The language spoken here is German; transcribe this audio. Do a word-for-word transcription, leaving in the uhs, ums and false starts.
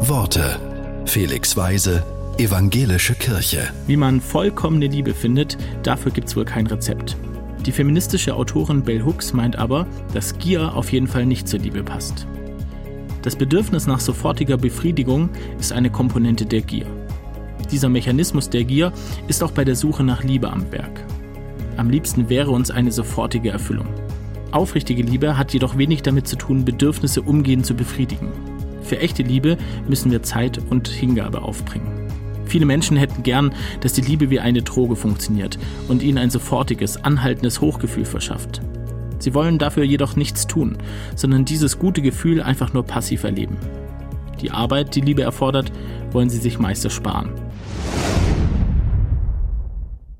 Worte. Felix Weise, Evangelische Kirche. Wie man vollkommene Liebe findet, dafür gibt's wohl kein Rezept. Die feministische Autorin Bell Hooks meint aber, dass Gier auf jeden Fall nicht zur Liebe passt. Das Bedürfnis nach sofortiger Befriedigung ist eine Komponente der Gier. Dieser Mechanismus der Gier ist auch bei der Suche nach Liebe am Werk. Am liebsten wäre uns eine sofortige Erfüllung. Aufrichtige Liebe hat jedoch wenig damit zu tun, Bedürfnisse umgehend zu befriedigen. Für echte Liebe müssen wir Zeit und Hingabe aufbringen. Viele Menschen hätten gern, dass die Liebe wie eine Droge funktioniert und ihnen ein sofortiges, anhaltendes Hochgefühl verschafft. Sie wollen dafür jedoch nichts tun, sondern dieses gute Gefühl einfach nur passiv erleben. Die Arbeit, die Liebe erfordert, wollen sie sich meist ersparen.